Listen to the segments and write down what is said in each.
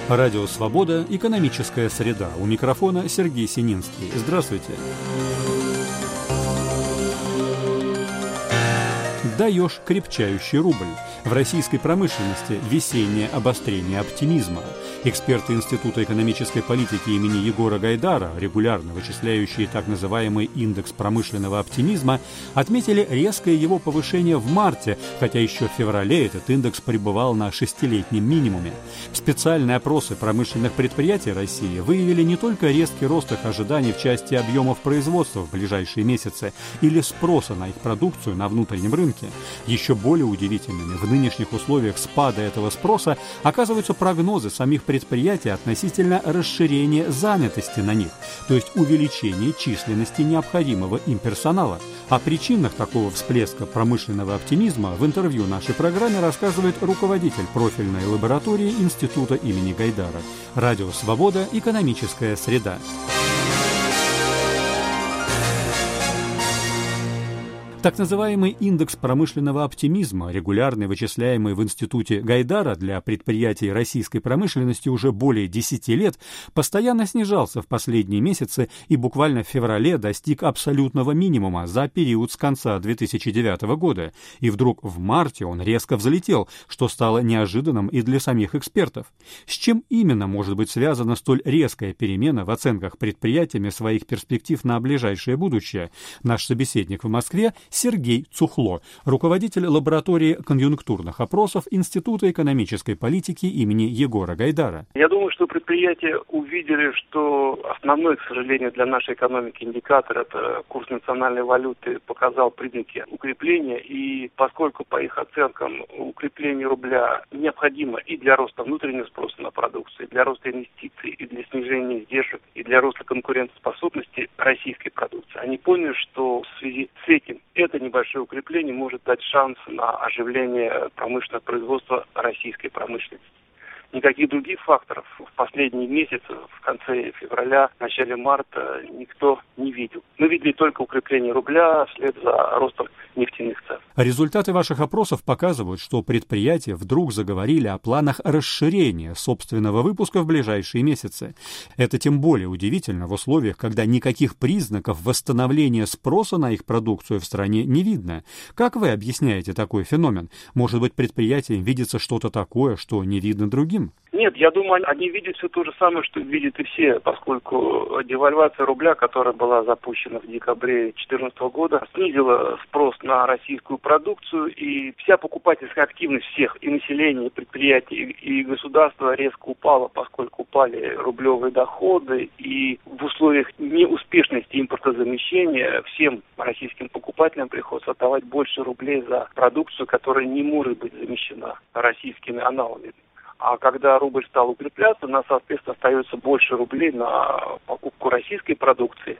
Радио «Свобода». Экономическая среда. У микрофона Сергей Сининский. Здравствуйте. Даешь крепчающий рубль. В российской промышленности весеннее обострение оптимизма. Эксперты Института экономической политики имени Егора Гайдара, регулярно вычисляющие так называемый индекс промышленного оптимизма, отметили резкое его повышение в марте, хотя еще в феврале этот индекс пребывал на 6-летнем минимуме. Специальные опросы промышленных предприятий России выявили не только резкий рост их ожиданий в части объемов производства в ближайшие месяцы или спроса на их продукцию на внутреннем рынке. Еще более удивительными в нынешних условиях спада этого спроса оказываются прогнозы самих предприятий относительно расширения занятости на них, то есть увеличения численности необходимого им персонала. О причинах такого всплеска промышленного оптимизма в интервью нашей программе рассказывает руководитель профильной лаборатории Института имени Гайдара. Радио «Свобода». Экономическая среда. Так называемый индекс промышленного оптимизма, регулярно вычисляемый в Институте Гайдара для предприятий российской промышленности уже более 10 лет, постоянно снижался в последние месяцы и буквально в феврале достиг абсолютного минимума за период с конца 2009 года. И вдруг в марте он резко взлетел, что стало неожиданным и для самих экспертов. С чем именно может быть связана столь резкая перемена в оценках предприятиями своих перспектив на ближайшее будущее? Наш собеседник в Москве Сергей Цухло, руководитель лаборатории конъюнктурных опросов Института экономической политики имени Егора Гайдара. Я думаю, что предприятия увидели, что основной, к сожалению, для нашей экономики индикатор, это курс национальной валюты, показал признаки укрепления, и поскольку, по их оценкам, укрепление рубля необходимо и для роста внутреннего спроса на продукцию, и для роста инвестиций, и для снижения издержек, и для роста конкурентоспособности российской продукции, они поняли, что в связи с этим это небольшое укрепление может дать шанс на оживление промышленного производства российской промышленности. Никаких других факторов в последние месяцы, в конце февраля, в начале марта, никто не видел. Мы видели только укрепление рубля вслед за ростом нефтяных цен. Результаты ваших опросов показывают, что предприятия вдруг заговорили о планах расширения собственного выпуска в ближайшие месяцы. Это тем более удивительно в условиях, когда никаких признаков восстановления спроса на их продукцию в стране не видно. Как вы объясняете такой феномен? Может быть, предприятиям видится что-то такое, что не видно другим? Нет, я думаю, они видят все то же самое, что видят и все, поскольку девальвация рубля, которая была запущена в декабре 2014 года, снизила спрос на российскую продукцию, и вся покупательская активность всех, и населения, и предприятий, и государства резко упала, поскольку упали рублевые доходы, и в условиях неуспешности импортозамещения всем российским покупателям приходится отдавать больше рублей за продукцию, которая не может быть замещена российскими аналогами. А когда рубль стал укрепляться, у нас, соответственно, остается больше рублей на покупку российской продукции.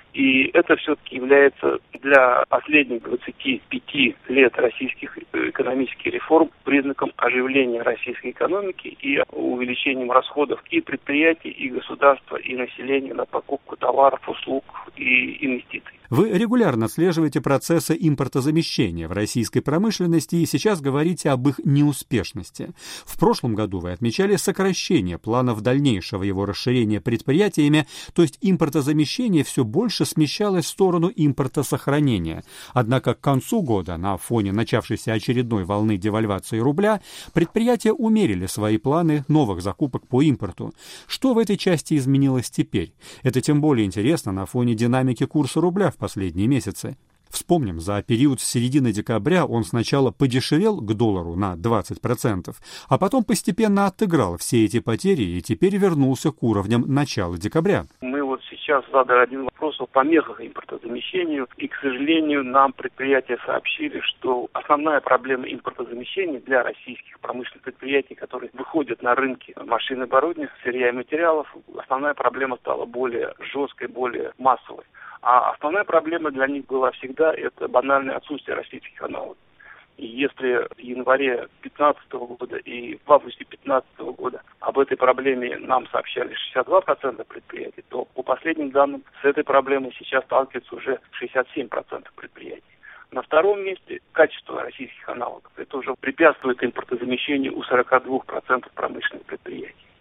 И это все-таки является для последних 25 лет российских экономических реформ признаком оживления российской экономики и увеличением расходов и предприятий, и государства, и населения на покупку товаров, услуг и инвестиций. Вы регулярно отслеживаете процессы импортозамещения в российской промышленности и сейчас говорите об их неуспешности. В прошлом году вы отмечали сокращение планов дальнейшего его расширения предприятиями, то есть импортозамещение все больше смещалось в сторону импортосохранения. Однако к концу года, на фоне начавшейся очередной волны девальвации рубля, предприятия умерили свои планы новых закупок по импорту. Что в этой части изменилось теперь? Это тем более интересно на фоне динамики курса рубля в последние месяцы. Вспомним, за период с середины декабря он сначала подешевел к доллару на 20%, а потом постепенно отыграл все эти потери и теперь вернулся к уровням начала декабря. Мы вот сейчас задали один вопрос о помехах импортозамещению, и, к сожалению, нам предприятия сообщили, что основная проблема импортозамещения для российских промышленных предприятий, которые выходят на рынки машин и оборудования, сырья и материалов, основная проблема стала более жесткой, более массовой. А основная проблема для них была всегда это банальное отсутствие российских аналогов. И если в январе 2015 года и в августе 2015 года об этой проблеме нам сообщали 62% предприятий, то по последним данным с этой проблемой сейчас сталкиваются уже 67% предприятий. На втором месте качество российских аналогов. Это уже препятствует импортозамещению у 42% промышленных предприятий.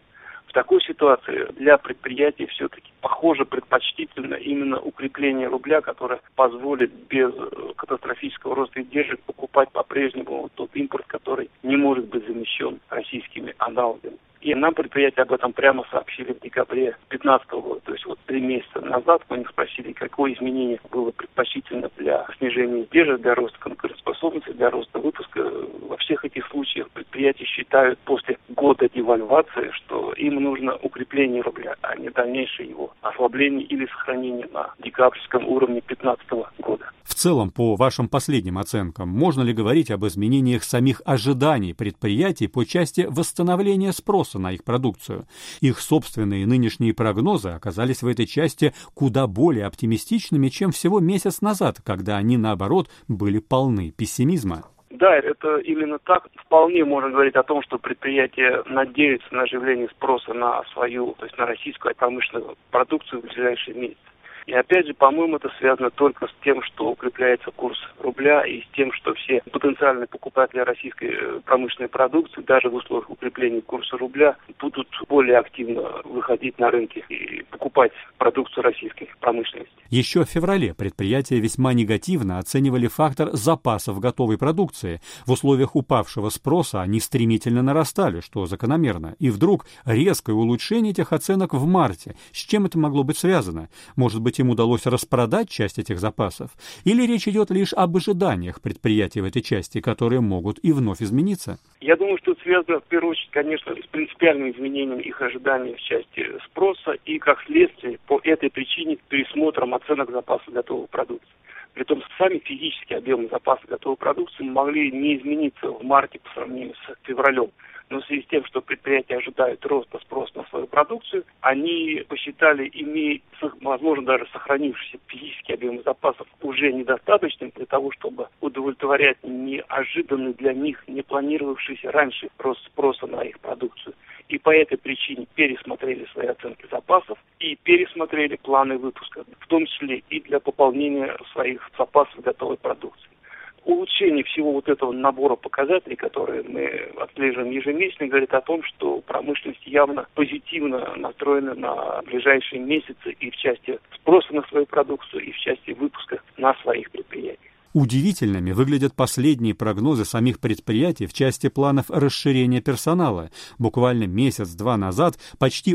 В такой ситуации для предприятий все-таки, похоже, предпочтительно именно укрепление рубля, которое позволит без катастрофического роста издержек покупать по-прежнему тот импорт, который не может быть замещен российскими аналогами. И нам предприятия об этом прямо сообщили в декабре 2015 года. То есть 3 месяца назад мы них спросили, какое изменение было предпочтительно для снижения издержек, для роста конкурентоспособности, для роста выпуска. Во всех этих случаях предприятия считают после года девальвации, что им нужно укрепление рубля, а не дальнейшее его ослабление или сохранение на декабрьском уровне 2015 года. В целом, по вашим последним оценкам, можно ли говорить об изменениях самих ожиданий предприятий по части восстановления спроса на их продукцию? Их собственные нынешние прогнозы оказались в этой части куда более оптимистичными, чем всего месяц назад, когда они, наоборот, были полны пессимизма. Да, это именно так. Вполне можно говорить о том, что предприятия надеются на оживление спроса на свою, то есть на российскую промышленную продукцию в ближайшие месяцы. И опять же, по-моему, это связано только с тем, что укрепляется курс рубля и с тем, что все потенциальные покупатели российской промышленной продукции, даже в условиях укрепления курса рубля, будут более активно выходить на рынки и покупать продукцию российской промышленности. Еще в феврале предприятия весьма негативно оценивали фактор запасов готовой продукции. В условиях упавшего спроса они стремительно нарастали, что закономерно. И вдруг резкое улучшение этих оценок в марте. С чем это могло быть связано? Может быть, им удалось распродать часть этих запасов? Или речь идет лишь об ожиданиях предприятий в этой части, которые могут и вновь измениться? Я думаю, что это связано, в первую очередь, конечно, с принципиальным изменением их ожиданий в части спроса и, как следствие, по этой причине пересмотром оценок запаса готовой продукции. Притом сами физические объемы запаса готовой продукции могли не измениться в марте по сравнению с февралем. Но в связи с тем, что предприятия ожидают роста спроса на свою продукцию, они посчитали, имея, возможно, даже сохранившиеся физические объемы запасов уже недостаточным для того, чтобы удовлетворять неожиданный для них, не планировавшийся раньше рост спроса на их продукцию. И по этой причине пересмотрели свои оценки запасов и пересмотрели планы выпуска, в том числе и для пополнения своих запасов готовой продукции. Улучшение всего этого набора показателей, которые мы отслеживаем ежемесячно, говорит о том, что промышленность явно позитивно настроена на ближайшие месяцы и в части спроса на свою продукцию, и в части выпуска на своих предприятиях. Удивительными выглядят последние прогнозы самих предприятий в части планов расширения персонала. Буквально месяц-два назад почти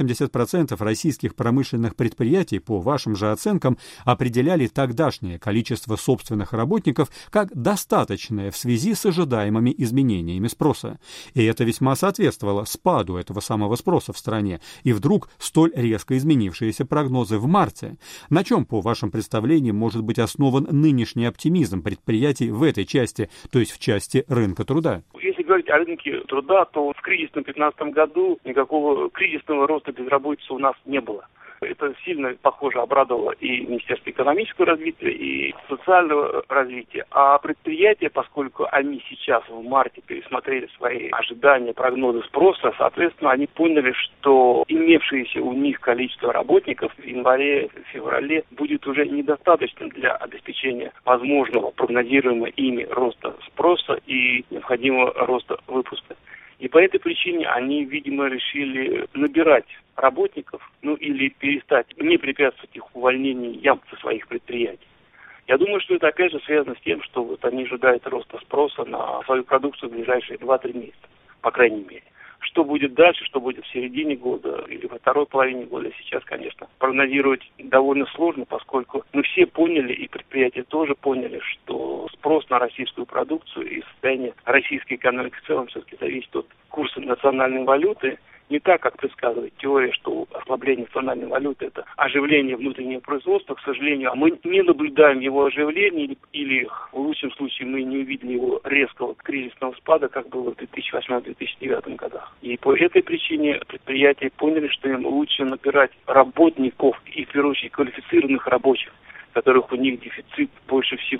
80% российских промышленных предприятий, по вашим же оценкам, определяли тогдашнее количество собственных работников как достаточное в связи с ожидаемыми изменениями спроса. И это весьма соответствовало спаду этого самого спроса в стране. И вдруг столь резко изменившиеся прогнозы в марте. На чем, по вашим представлениям, может быть основан нынешний оптимизм предприятий в этой части, то есть в части рынка труда? Если говорить о рынке труда, то в кризисном 2015 году никакого кризисного роста безработицы у нас не было. Это сильно, похоже, обрадовало и Министерство экономического развития, и социального развития. А предприятия, поскольку они сейчас в марте пересмотрели свои ожидания, прогнозы спроса, соответственно, они поняли, что имевшееся у них количество работников в январе-феврале будет уже недостаточным для обеспечения возможного прогнозируемого ими роста спроса и необходимого роста выпуска. И по этой причине они, видимо, решили набирать работников, или перестать, не препятствовать их увольнению со своих предприятий. Я думаю, что это опять же связано с тем, что они ожидают роста спроса на свою продукцию в ближайшие 2-3 месяца, по крайней мере. Что будет дальше, что будет в середине года или во второй половине года, сейчас, конечно, прогнозировать довольно сложно, поскольку мы все поняли, и предприятия тоже поняли, что спрос на российскую продукцию и состояние российской экономики в целом все-таки зависит от курса национальной валюты. Не так, как предсказывает теория, что ослабление национальной валюты – это оживление внутреннего производства. К сожалению, мы не наблюдаем его оживления, или в лучшем случае мы не увидели его резкого кризисного спада, как было в 2008-2009 годах. И по этой причине предприятия поняли, что им лучше набирать работников и, в первую очередь, квалифицированных рабочих, которых у них дефицит больше всего.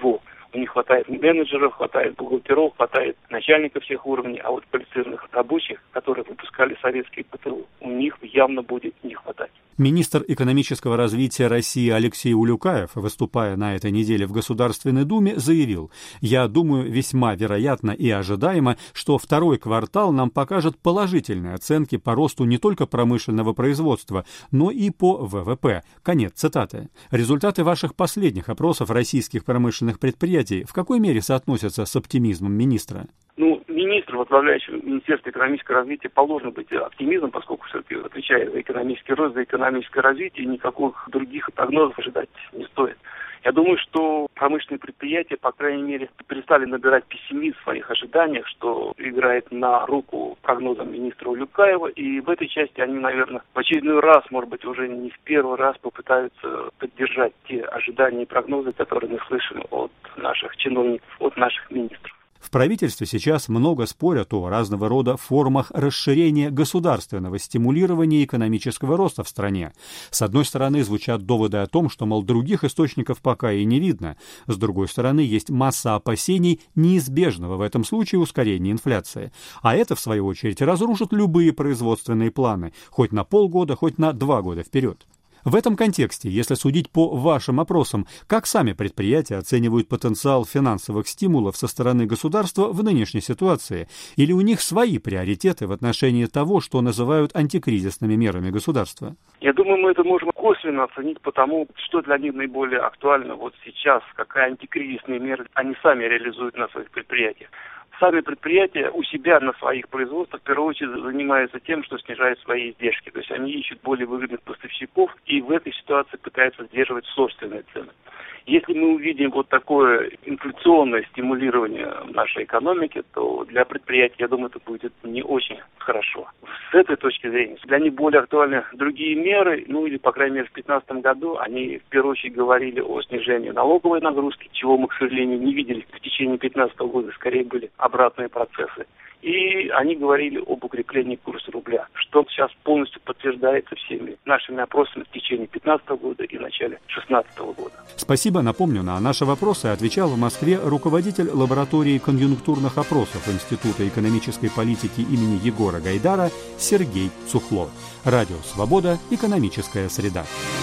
У них хватает менеджеров, хватает бухгалтеров, хватает начальников всех уровней, а вот квалифицированных рабочих, которые выпускали советские ПТУ, у них явно будет не хватать. Министр экономического развития России Алексей Улюкаев, выступая на этой неделе в Государственной Думе, заявил: «Я думаю, весьма вероятно и ожидаемо, что второй квартал нам покажет положительные оценки по росту не только промышленного производства, но и по ВВП». Конец цитаты. Результаты ваших последних опросов российских промышленных предприятий в какой мере соотносятся с оптимизмом министра? Министр, возглавляющий Министерство экономического развития, положено быть оптимизмом, поскольку все-таки отвечает за экономический рост, за экономическое развитие, и никаких других прогнозов ожидать не стоит. Я думаю, что промышленные предприятия, по крайней мере, перестали набирать пессимизм в своих ожиданиях, что играет на руку прогнозам министра Улюкаева, и в этой части они, наверное, в очередной раз, может быть, уже не в первый раз попытаются поддержать те ожидания и прогнозы, которые мы слышим от наших чиновников, от наших министров. В правительстве сейчас много спорят о разного рода формах расширения государственного стимулирования экономического роста в стране. С одной стороны, звучат доводы о том, что, мол, других источников пока и не видно. С другой стороны, есть масса опасений неизбежного в этом случае ускорения инфляции. А это, в свою очередь, разрушит любые производственные планы, хоть на полгода, хоть на 2 года вперед. В этом контексте, если судить по вашим опросам, как сами предприятия оценивают потенциал финансовых стимулов со стороны государства в нынешней ситуации? Или у них свои приоритеты в отношении того, что называют антикризисными мерами государства? Я думаю, мы это можем косвенно оценить по тому, что для них наиболее актуально вот сейчас, какая антикризисные меры они сами реализуют на своих предприятиях. Сами предприятия у себя на своих производствах в первую очередь занимаются тем, что снижают свои издержки. То есть они ищут более выгодных поставщиков и в этой ситуации пытаются сдерживать собственные цены. Если мы увидим вот такое инфляционное стимулирование нашей экономики, то для предприятий, я думаю, это будет не очень хорошо. С этой точки зрения для них более актуальны другие меры, или, по крайней мере, в 2015 году они в первую очередь говорили о снижении налоговой нагрузки, чего мы, к сожалению, не видели в течение 2015 года, скорее были обратные процессы. И они говорили об укреплении курса рубля, что сейчас полностью подтверждается всеми нашими опросами в течение 2015 года и начале 2016 года. Спасибо. Напомню, на наши вопросы отвечал в Москве руководитель лаборатории конъюнктурных опросов Института экономической политики имени Егора Гайдара Сергей Цухло. Радио «Свобода. Экономическая среда».